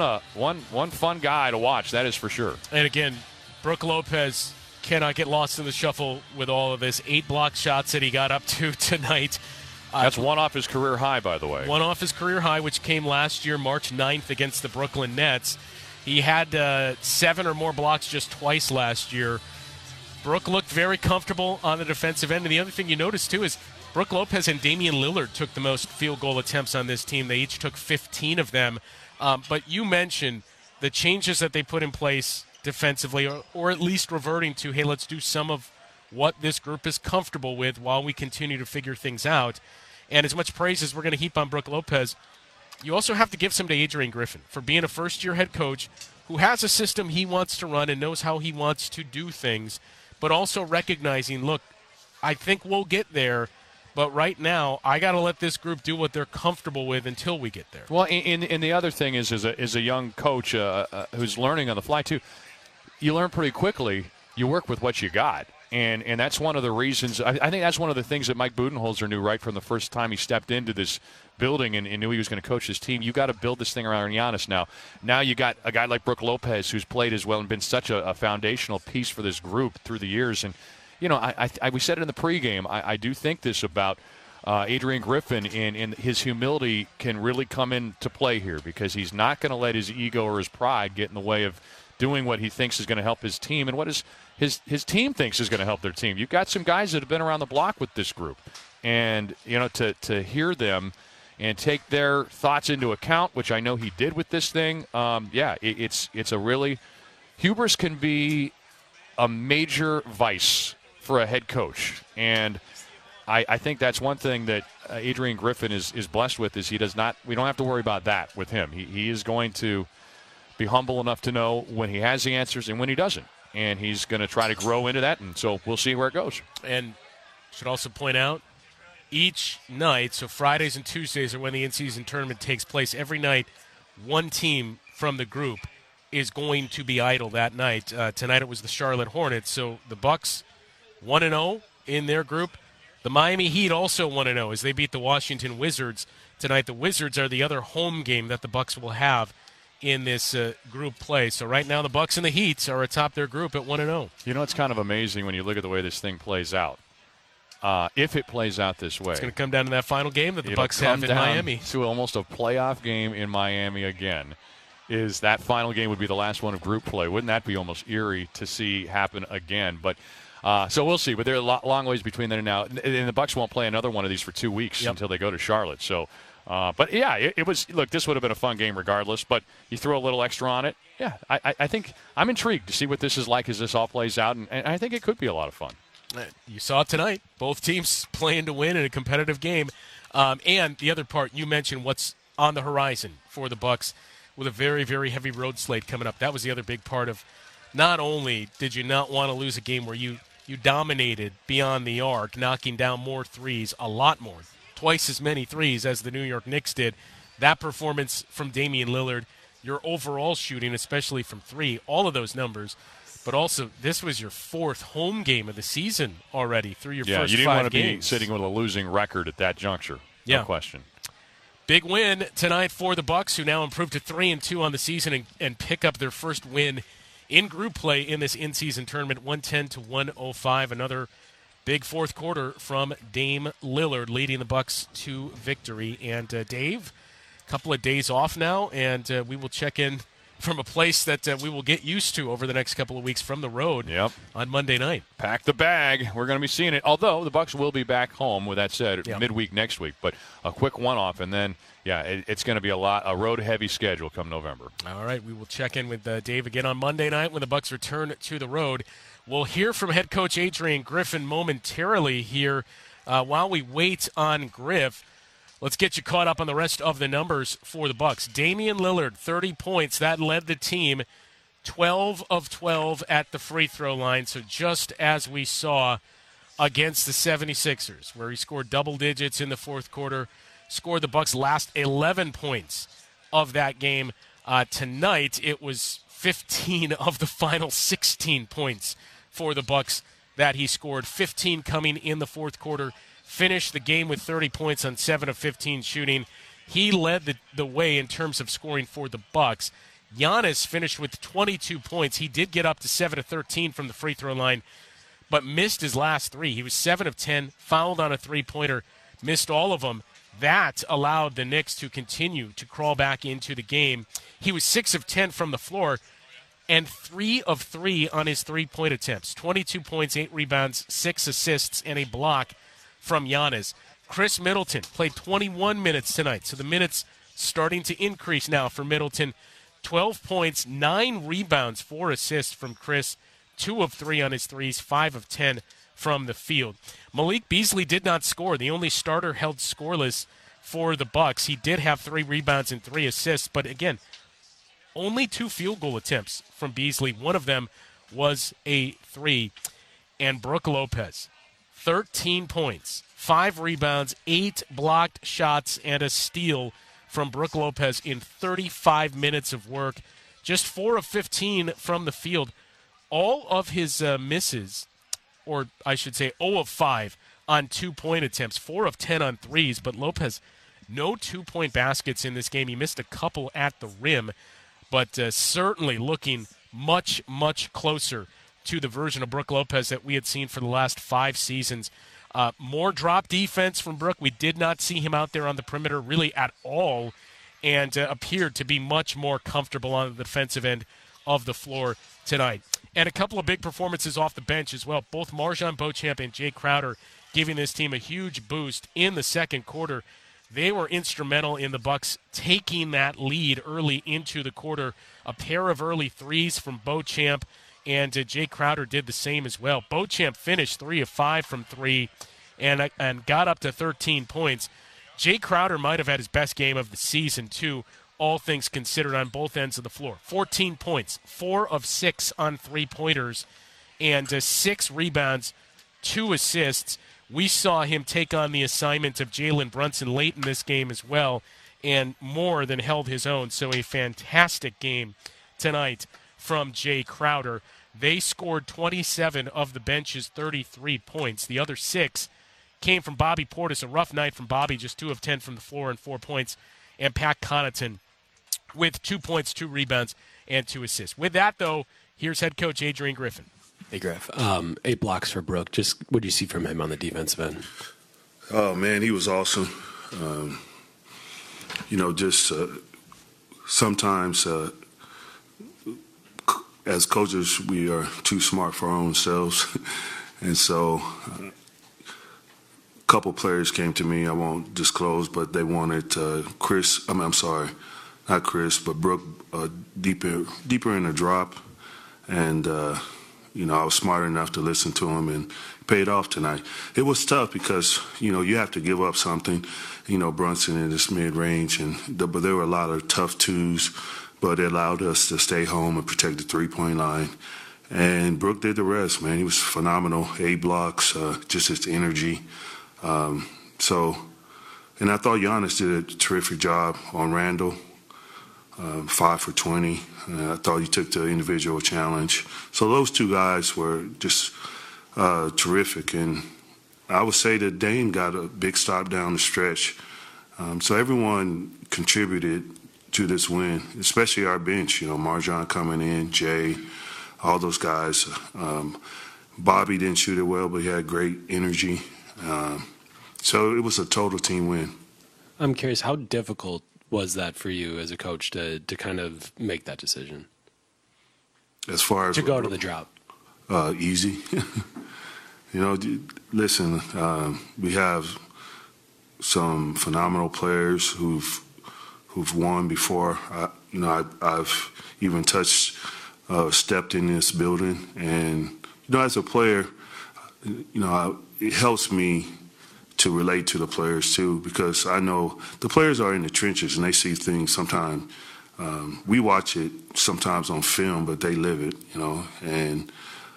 fun guy to watch, that is for sure. And again, Brook Lopez cannot get lost in the shuffle with all of this. 8 block shots that he got up to tonight. That's one off his career high, by the way. One off his career high, which came last year, March 9th, against the Brooklyn Nets. He had 7 or more blocks just twice last year. Brook looked very comfortable on the defensive end. And the other thing you notice, too, is Brook Lopez and Damian Lillard took the most field goal attempts on this team. They each took 15 of them. But you mentioned the changes that they put in place defensively, or at least reverting to, hey, let's do some of what this group is comfortable with while we continue to figure things out. And as much praise as we're going to heap on Brook Lopez, you also have to give some to Adrian Griffin for being a first-year head coach who has a system he wants to run and knows how he wants to do things, but also recognizing, look, I think we'll get there, but right now I got to let this group do what they're comfortable with until we get there. Well, and the other thing is, as a young coach who's learning on the fly too, you learn pretty quickly. You work with what you got. And that's one of the reasons. I think that's one of the things that Mike Budenholzer knew right from the first time he stepped into this building and knew he was going to coach his team. You got to build this thing around Giannis now. Now you got a guy like Brook Lopez who's played as well and been such a foundational piece for this group through the years. And we said it in the pregame. I do think this about Adrian Griffin, and his humility can really come into play here because he's not going to let his ego or his pride get in the way of doing what he thinks is going to help his team and what his team thinks is going to help their team. You've got some guys that have been around the block with this group, and to hear them and take their thoughts into account, which I know he did with this thing. It's a really hubris can be a major vice for a head coach, and I think that's one thing that Adrian Griffin is blessed with is we don't have to worry about that with him. He is going to be humble enough to know when he has the answers and when he doesn't, and he's going to try to grow into that, and so we'll see where it goes. And should also point out, each night, so Fridays and Tuesdays are when the in-season tournament takes place. Every night, one team from the group is going to be idle that night. Tonight it was the Charlotte Hornets, so the Bucks 1-0 in their group. The Miami Heat also 1-0 as they beat the Washington Wizards tonight. The Wizards are the other home game that the Bucks will have in this group play. So right now the Bucks and the Heat are atop their group at 1-0. It's kind of amazing when you look at the way this thing plays out. If it plays out this way, it's going to come down to that final game that the Bucks have in Miami. To almost a playoff game in Miami again. Is that final game would be the last one of group play? Wouldn't that be almost eerie to see happen again? But so we'll see. But there are long ways between then and now. And the Bucks won't play another one of these for 2 weeks until they go to Charlotte. So, but yeah, it was. Look, this would have been a fun game regardless. But you throw a little extra on it. Yeah, I think I'm intrigued to see what this is like as this all plays out, and I think it could be a lot of fun. You saw it tonight. Both teams playing to win in a competitive game. And the other part, you mentioned what's on the horizon for the Bucks with a very, very heavy road slate coming up. That was the other big part of not only did you not want to lose a game where you dominated beyond the arc, knocking down more threes, a lot more, twice as many threes as the New York Knicks did. That performance from Damian Lillard, your overall shooting, especially from three, all of those numbers. But also, this was your fourth home game of the season already through your first 5 games. Yeah, you didn't want to be sitting with a losing record at that juncture. No question. Big win tonight for the Bucks, who now improve to 3-2 on the season and pick up their first win in group play in this in-season tournament, 110-105. Another big fourth quarter from Dame Lillard, leading the Bucks to victory. And Dave, a couple of days off now, and we will check in from a place that we will get used to over the next couple of weeks from the road on Monday night. Pack the bag. We're going to be seeing it. Although the Bucks will be back home, with that said, midweek next week. But a quick one-off, and then, it's going to be a road-heavy schedule come November. All right, we will check in with Dave again on Monday night when the Bucks return to the road. We'll hear from head coach Adrian Griffin momentarily here. While we wait on Griff, let's get you caught up on the rest of the numbers for the Bucks. Damian Lillard, 30 points. That led the team 12 of 12 at the free throw line. So just as we saw against the 76ers, where he scored double digits in the fourth quarter, scored the Bucks' last 11 points of that game. Tonight, it was 15 of the final 16 points for the Bucks that he scored, 15 coming in the fourth quarter. Finished the game with 30 points on 7 of 15 shooting. He led the way in terms of scoring for the Bucks. Giannis finished with 22 points. He did get up to 7 of 13 from the free throw line, but missed his last three. He was 7 of 10, fouled on a three-pointer, missed all of them. That allowed the Knicks to continue to crawl back into the game. He was 6 of 10 from the floor and 3 of 3 on his three-point attempts. 22 points, 8 rebounds, 6 assists, and a block from Giannis. Chris Middleton played 21 minutes tonight, so the minutes starting to increase now for Middleton. 12 points, 9 rebounds, 4 assists from Chris, 2 of 3 on his threes, 5 of 10 from the field. Malik Beasley did not score. The only starter held scoreless for the Bucks. He did have 3 rebounds and 3 assists, but again, only 2 field goal attempts from Beasley. One of them was a 3. And Brook Lopez, 13 points, 5 rebounds, 8 blocked shots, and a steal from Brook Lopez in 35 minutes of work. Just 4 of 15 from the field. All of his misses, or I should say 0 of 5 on 2-point attempts, 4 of 10 on threes, but Lopez, no 2-point baskets in this game. He missed a couple at the rim, but certainly looking much, much closer to the version of Brook Lopez that we had seen for the last 5 seasons. More drop defense from Brook. We did not see him out there on the perimeter really at all, and appeared to be much more comfortable on the defensive end of the floor tonight. And a couple of big performances off the bench as well. Both MarJon Beauchamp and Jay Crowder giving this team a huge boost in the second quarter. They were instrumental in the Bucks taking that lead early into the quarter. A pair of early threes from Beauchamp, and Jay Crowder did the same as well. Beauchamp finished 3 of 5 from 3 and got up to 13 points. Jay Crowder might have had his best game of the season, too, all things considered, on both ends of the floor. 14 points, 4 of 6 on three-pointers, and 6 rebounds, 2 assists. We saw him take on the assignment of Jalen Brunson late in this game as well, and more than held his own. So a fantastic game tonight from Jay Crowder. They scored 27 of the bench's 33 points. The other 6 came from Bobby Portis. A rough night from Bobby, just 2 of 10 from the floor and 4 points. And Pat Connaughton with 2 points, 2 rebounds, and 2 assists. With that, though, here's head coach Adrian Griffin. Hey, Griff. 8 blocks for Brook. Just what do you see from him on the defensive end? Oh, man, he was awesome. Sometimes as coaches, we are too smart for our own selves. And so a couple players came to me, I won't disclose, but they wanted Brook deeper in the drop. And, I was smart enough to listen to him, and it paid off tonight. It was tough because, you have to give up something, Brunson in this mid-range, but there were a lot of tough twos, but it allowed us to stay home and protect the three-point line. And Brook did the rest, man. He was phenomenal. 8 blocks, just his energy. And I thought Giannis did a terrific job on Randall, 5 for 20. I thought he took the individual challenge. So those 2 guys were just terrific. And I would say that Dame got a big stop down the stretch. So everyone contributed to this win, especially our bench. MarJon coming in, Jay, all those guys. Bobby didn't shoot it well, but he had great energy. So it was a total team win. I'm curious, how difficult was that for you as a coach to kind of make that decision? As far as to go to the drop? Easy. Listen, we have some phenomenal players who've won before. I've even stepped in this building, and as a player, it helps me to relate to the players too, because I know the players are in the trenches and they see things sometimes. We watch it sometimes on film, but they live it, and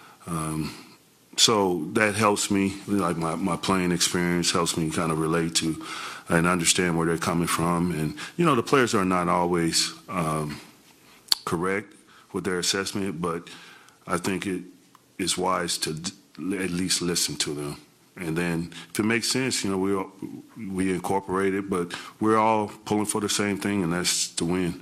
so that helps me. Like my playing experience helps me kind of relate to and understand where they're coming from. And the players are not always correct with their assessment, but I think it is wise to at least listen to them. And then if it makes sense, we incorporate it, but we're all pulling for the same thing, and that's to win.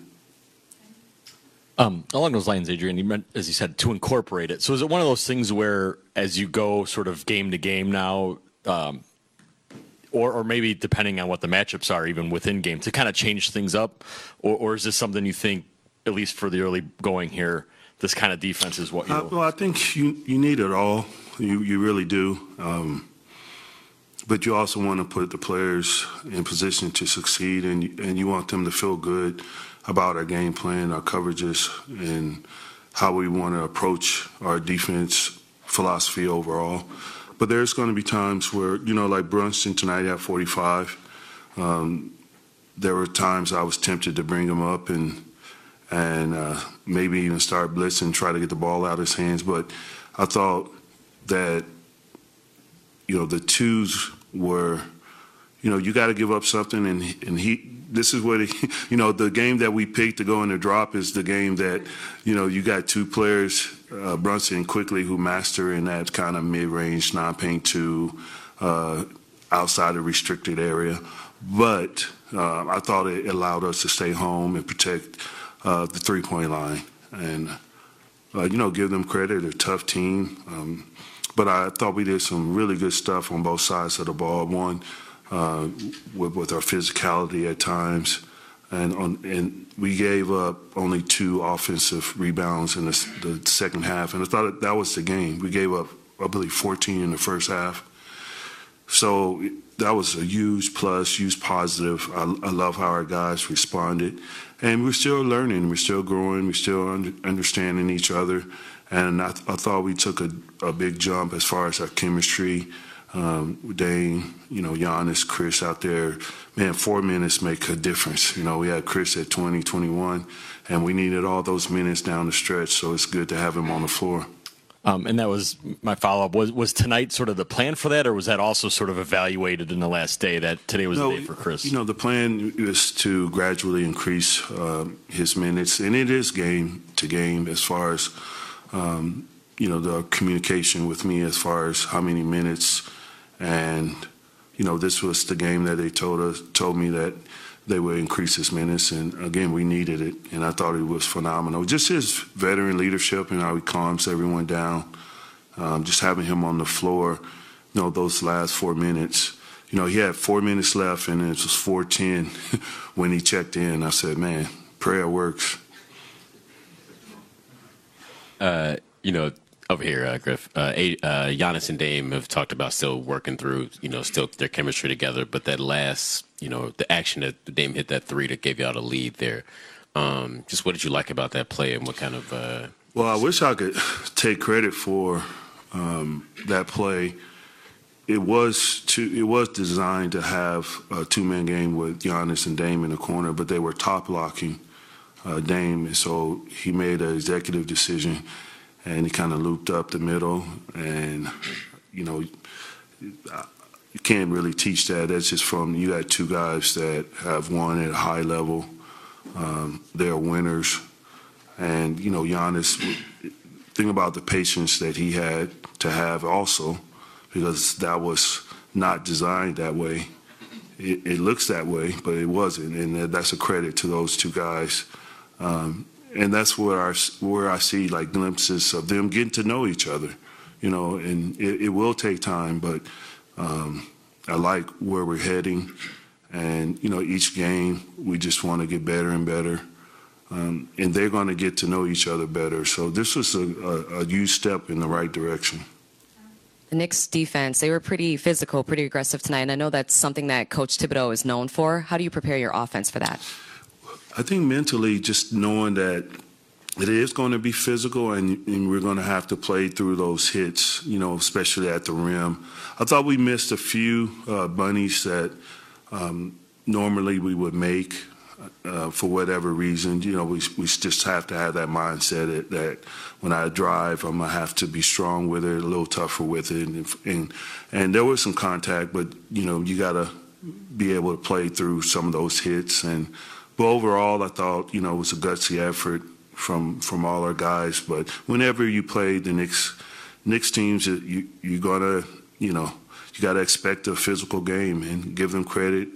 Along those lines, Adrian, you meant, as you said, to incorporate it. So is it one of those things where, as you go sort of game to game now, or maybe depending on what the matchups are, even within game, to kind of change things up? Or is this something you think, at least for the early going here, this kind of defense is what you... Well, I think you need it all. You really do. But you also want to put the players in position to succeed, and you want them to feel good about our game plan, our coverages, and how we want to approach our defense philosophy overall. But there's going to be times where, like Brunson tonight had 45. There were times I was tempted to bring him up and maybe even start blitzing, try to get the ball out of his hands. But I thought that, the twos were, you got to give up something, and this is what the game that we picked to go in the drop is the game that, you got 2 players, Brunson and Quickly, who master in that kind of mid-range, non-paint 2, outside the restricted area. But I thought it allowed us to stay home and protect the three-point line. And give them credit. They're a tough team. But I thought we did some really good stuff on both sides of the ball. One, with our physicality at times. And we gave up only 2 offensive rebounds in the second half. And I thought that was the game. We gave up, I believe, 14 in the first half. So that was a huge plus, huge positive. I love how our guys responded. And we're still learning. We're still growing. We're still understanding each other. And I thought we took a big jump as far as our chemistry. Dane, Giannis, Chris out there, man, 4 minutes make a difference. We had Chris at 20, 21, and we needed all those minutes down the stretch, so it's good to have him on the floor. And that was my follow-up. Was tonight sort of the plan for that, or was that also sort of evaluated in the last day that today was the day for Chris? The plan is to gradually increase his minutes, and it is game to game as far as, the communication with me as far as how many minutes. And, this was the game that they told me that they would increase his minutes. And, again, we needed it, and I thought it was phenomenal. Just his veteran leadership and how he calms everyone down, just having him on the floor, those last 4 minutes. He had 4 minutes left, and it was 4:10 when he checked in. I said, man, prayer works. Over here, Griff, Giannis and Dame have talked about still working through, still their chemistry together. But that last, the action that Dame hit that 3 that gave you all a lead there. Just what did you like about that play, and what kind of? Well, I wish I could take credit for that play. It was designed to have a 2-man game with Giannis and Dame in the corner, but they were top blocking Dame, so he made an executive decision. And he kind of looped up the middle, and, you can't really teach that. That's just you got 2 guys that have won at a high level. They're winners. And, Giannis, think about the patience that he had to have also, because that was not designed that way. It looks that way, but it wasn't. And that's a credit to those 2 guys. And that's where I see like glimpses of them getting to know each other, and it will take time, but I like where we're heading. And, each game we just want to get better and better. And they're going to get to know each other better. So this was a huge step in the right direction. The Knicks defense, they were pretty physical, pretty aggressive tonight. And I know that's something that Coach Thibodeau is known for. How do you prepare your offense for that? I think mentally, just knowing that it is going to be physical and we're going to have to play through those hits, especially at the rim. I thought we missed a few bunnies that normally we would make for whatever reason. We just have to have that mindset that when I drive, I'm going to have to be strong with it, a little tougher with it. And there was some contact, but, you got to be able to play through some of those hits. But overall, I thought, it was a gutsy effort from all our guys. But whenever you play the Knicks teams, you're gonna, you got to expect a physical game and give them credit.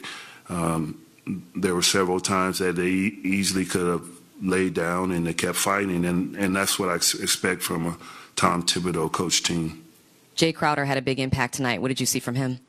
There were several times that they easily could have laid down, and they kept fighting, and that's what I expect from a Tom Thibodeau coach team. Jay Crowder had a big impact tonight. What did you see from him?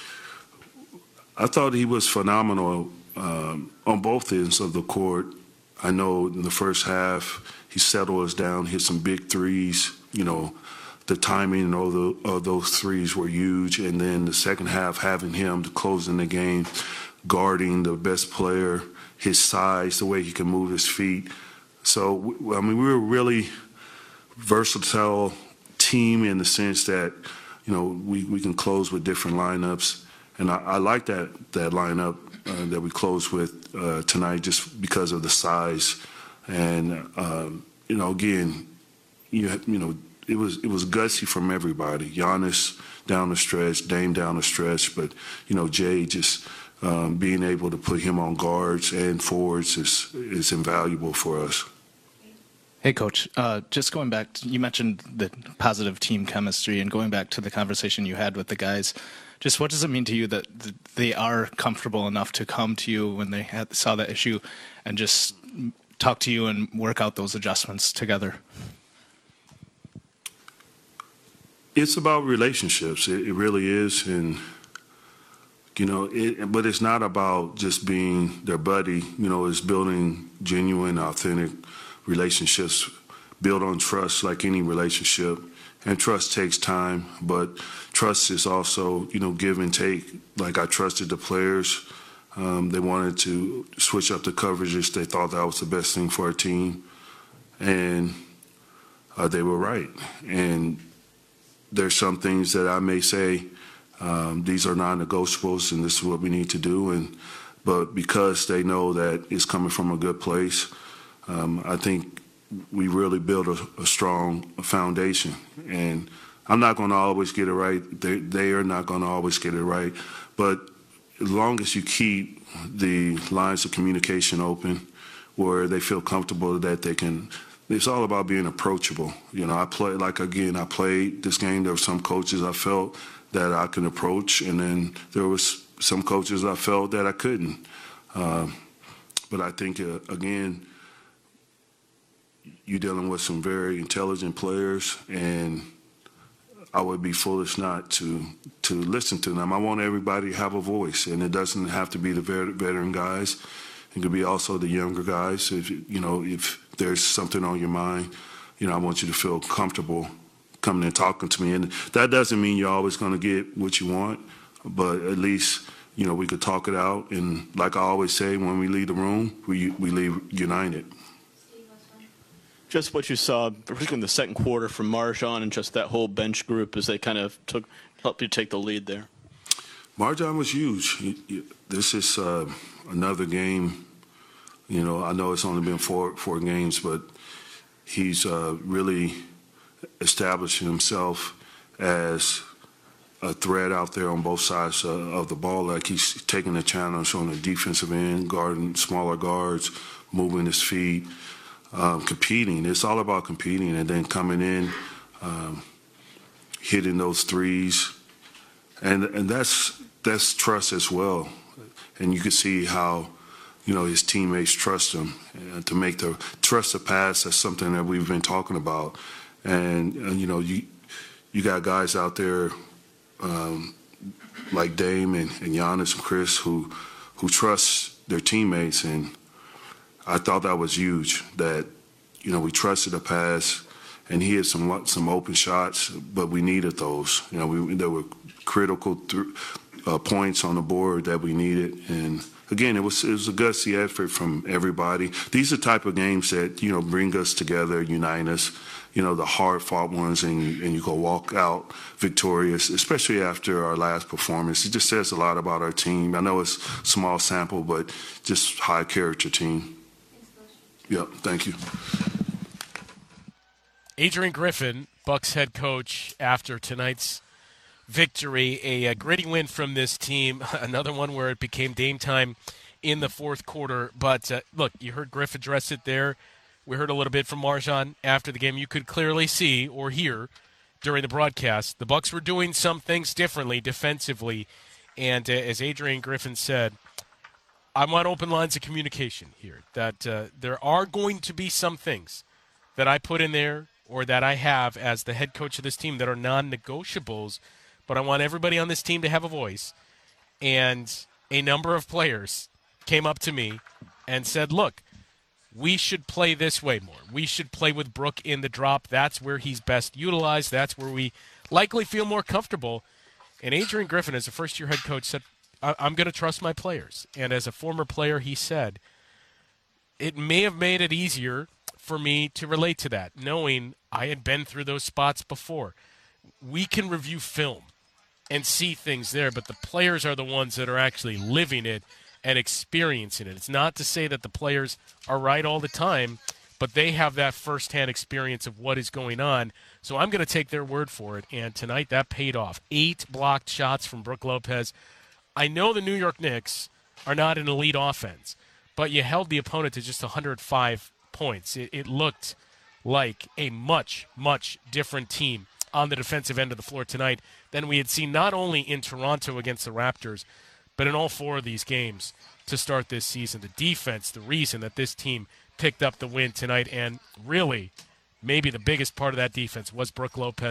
I thought he was phenomenal. On both ends of the court. I know in the first half he settled us down, hit some big threes. The timing of those threes were huge. And then the second half, having him to close in the game, guarding the best player, his size, the way he can move his feet. So, we were a really versatile team in the sense that, we can close with different lineups. And I like that lineup that we closed with tonight, just because of the size. And again, it was gutsy from everybody. Giannis down the stretch, Dame down the stretch, but Jay just being able to put him on guards and forwards is invaluable for us. Hey, Coach, just going back, you mentioned the positive team chemistry, and going back to the conversation you had with the guys, just what does it mean to you that they are comfortable enough to come to you when they saw that issue and just talk to you and work out those adjustments together? It's about relationships. It really is, and but it's not about just being their buddy. It's building genuine, authentic relationships, built on trust, like any relationship. And trust takes time, but trust is also, give and take. Like I trusted the players. They wanted to switch up the coverages. They thought that was the best thing for our team, and they were right. And there's some things that I may say, these are non-negotiables, and this is what we need to do. But because they know that it's coming from a good place, I think we really build a strong foundation. And I'm not going to always get it right. They are not going to always get it right. But as long as you keep the lines of communication open, where they feel comfortable that they can. It's all about being approachable. I played this game. There were some coaches I felt that I could approach, and then there was some coaches I felt that I couldn't. But I think, again, you're dealing with some very intelligent players, and I would be foolish not to listen to them. I want everybody to have a voice, and it doesn't have to be the veteran guys. It could be also the younger guys. If there's something on your mind, I want you to feel comfortable coming and talking to me. And that doesn't mean you're always going to get what you want, but at least, we could talk it out. And like I always say, when we leave the room, we leave united. Just what you saw, particularly in the second quarter from MarJon and just that whole bench group as they kind of helped you take the lead there. MarJon was huge. This is another game. I know it's only been four games, but he's really established himself as a threat out there on both sides of the ball. Like he's taking the challenge on the defensive end, guarding smaller guards, moving his feet, competing. It's all about competing, and then coming in, hitting those threes, and that's trust as well. And you can see how, his teammates trust him to make the trust the pass. That's something that we've been talking about. And you got guys out there like Dame and Giannis and Chris who trust their teammates. And I thought that was huge, that, we trusted the pass, and he had some open shots, but we needed those. There were critical points on the board that we needed. And again, it was a gutsy effort from everybody. These are the type of games that, bring us together, unite us, the hard-fought ones, and you go walk out victorious, especially after our last performance. It just says a lot about our team. I know it's a small sample, but just high-character team. Yeah, thank you. Adrian Griffin, Bucks head coach, after tonight's victory, a gritty win from this team, another one where it became Dame time in the fourth quarter. But look, you heard Griff address it there. We heard a little bit from MarJon after the game. You could clearly see or hear during the broadcast the Bucks were doing some things differently defensively. And as Adrian Griffin said, I want open lines of communication here, that there are going to be some things that I put in there or that I have as the head coach of this team that are non-negotiables, but I want everybody on this team to have a voice. And a number of players came up to me and said, look, we should play this way more. We should play with Brook in the drop. That's where he's best utilized. That's where we likely feel more comfortable. And Adrian Griffin, as a first-year head coach, said, I'm going to trust my players. And as a former player, he said, it may have made it easier for me to relate to that, knowing I had been through those spots before. We can review film and see things there, but the players are the ones that are actually living it and experiencing it. It's not to say that the players are right all the time, but they have that firsthand experience of what is going on. So I'm going to take their word for it, and tonight that paid off. 8 blocked shots from Brook Lopez. I know the New York Knicks are not an elite offense, but you held the opponent to just 105 points. It looked like a much, much different team on the defensive end of the floor tonight than we had seen not only in Toronto against the Raptors, but in all 4 of these games to start this season. The defense, the reason that this team picked up the win tonight, and really maybe the biggest part of that defense was Brook Lopez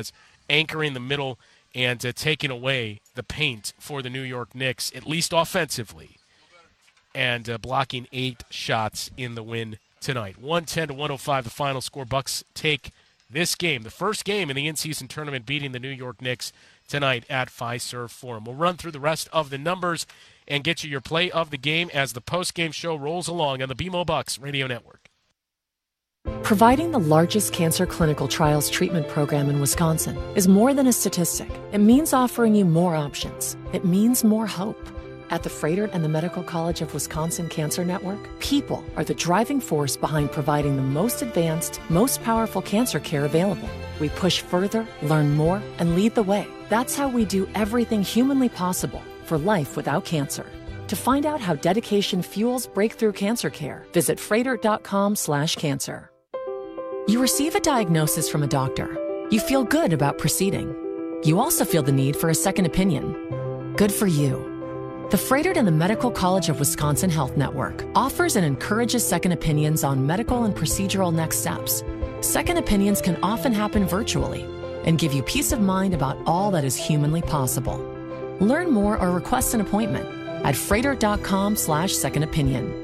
anchoring the middle and taking away the paint for the New York Knicks, at least offensively, and blocking 8 shots in the win tonight. 110-105, the final score. Bucks take this game, the first game in the in-season tournament, beating the New York Knicks tonight at Fiserv Forum. We'll run through the rest of the numbers and get you your play of the game as the post-game show rolls along on the BMO Bucks Radio Network. Providing the largest cancer clinical trials treatment program in Wisconsin is more than a statistic. It means offering you more options. It means more hope. At the Froedtert and the Medical College of Wisconsin Cancer Network, people are the driving force behind providing the most advanced, most powerful cancer care available. We push further, learn more, and lead the way. That's how we do everything humanly possible for life without cancer. To find out how dedication fuels breakthrough cancer care, visit Froedtert.com/cancer. You receive a diagnosis from a doctor. You feel good about proceeding. You also feel the need for a second opinion. Good for you. The Froedtert and the Medical College of Wisconsin Health Network offers and encourages second opinions on medical and procedural next steps. Second opinions can often happen virtually and give you peace of mind about all that is humanly possible. Learn more or request an appointment at Froedtert.com/second opinion.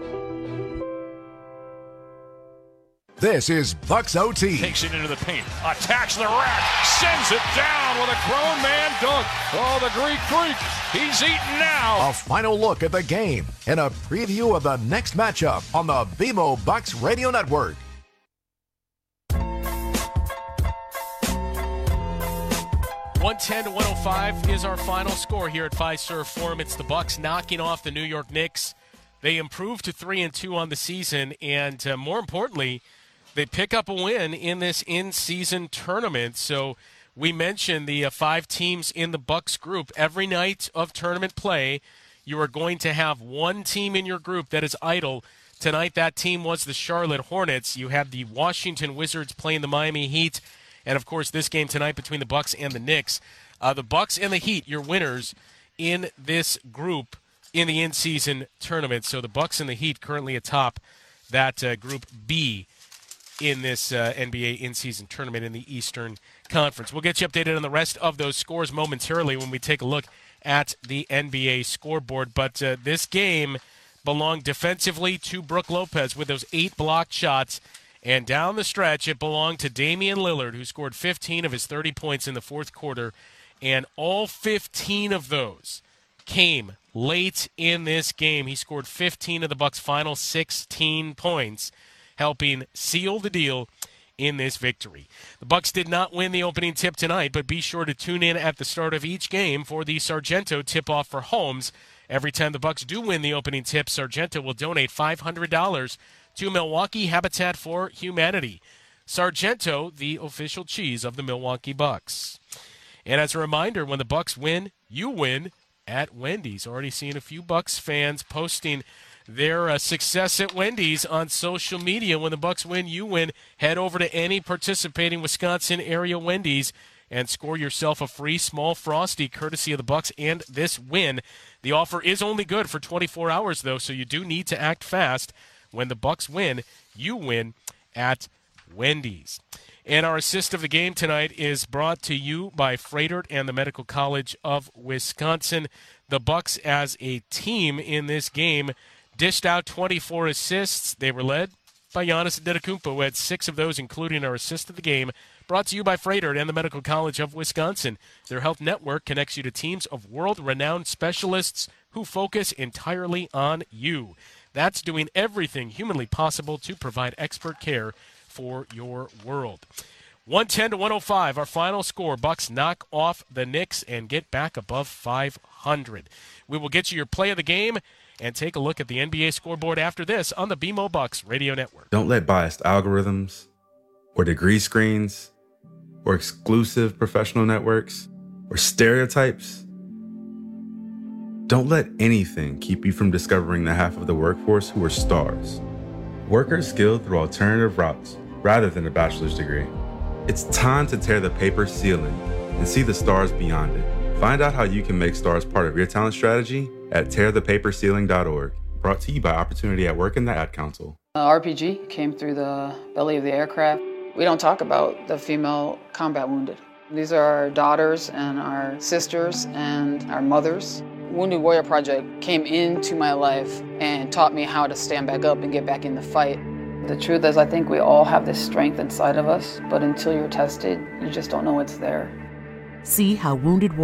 This is Bucks OT. Takes it into the paint, attacks the rack, sends it down with a grown man dunk. Oh, the Greek Freak, he's eating now. A final look at the game and a preview of the next matchup on the BMO Bucks Radio Network. $110-105 is our final score here at Fiserv Forum. It's the Bucks knocking off the New York Knicks. They improved to 3-2 on the season, and more importantly, they pick up a win in this in-season tournament. So we mentioned the 5 teams in the Bucks group. Every night of tournament play, you are going to have one team in your group that is idle. Tonight, that team was the Charlotte Hornets. You have the Washington Wizards playing the Miami Heat. And, of course, this game tonight between the Bucks and the Knicks. The Bucks and the Heat, your winners in this group in the in-season tournament. So the Bucks and the Heat currently atop that Group B in this NBA in-season tournament in the Eastern Conference. We'll get you updated on the rest of those scores momentarily when we take a look at the NBA scoreboard. But this game belonged defensively to Brook Lopez with those 8 blocked shots. And down the stretch, it belonged to Damian Lillard, who scored 15 of his 30 points in the fourth quarter. And all 15 of those came late in this game. He scored 15 of the Bucks' final 16 points, helping seal the deal in this victory. The Bucks did not win the opening tip tonight, but be sure to tune in at the start of each game for the Sargento tip-off for Holmes. Every time the Bucks do win the opening tip, Sargento will donate $500 to Milwaukee Habitat for Humanity. Sargento, the official cheese of the Milwaukee Bucks. And as a reminder, when the Bucks win, you win at Wendy's. Already seen a few Bucks fans posting their success at Wendy's on social media. When the Bucks win, you win. Head over to any participating Wisconsin area Wendy's and score yourself a free small Frosty courtesy of the Bucks and this win. The offer is only good for 24 hours, though, so you do need to act fast. When the Bucks win, you win at Wendy's. And our assist of the game tonight is brought to you by Froedtert and the Medical College of Wisconsin. The Bucks as a team in this game dished out 24 assists. They were led by Giannis Antetokounmpo, who had 6 of those, including our assist of the game. Brought to you by Froedtert and the Medical College of Wisconsin. Their health network connects you to teams of world-renowned specialists who focus entirely on you. That's doing everything humanly possible to provide expert care for your world. 110-105, our final score. Bucks knock off the Knicks and get back above 500. We will get you your play of the game and take a look at the NBA scoreboard after this on the BMO Bucks Radio Network. Don't let biased algorithms or degree screens or exclusive professional networks or stereotypes, don't let anything keep you from discovering the half of the workforce who are stars. Workers skilled through alternative routes rather than a bachelor's degree. It's time to tear the paper ceiling and see the stars beyond it. Find out how you can make stars part of your talent strategy at tearthepaperceiling.org. Brought to you by Opportunity at Work and the Ad Council. RPG came through the belly of the aircraft. We don't talk about the female combat wounded. These are our daughters and our sisters and our mothers. Wounded Warrior Project came into my life and taught me how to stand back up and get back in the fight. The truth is, I think we all have this strength inside of us, but until you're tested, you just don't know it's there. See how Wounded Warrior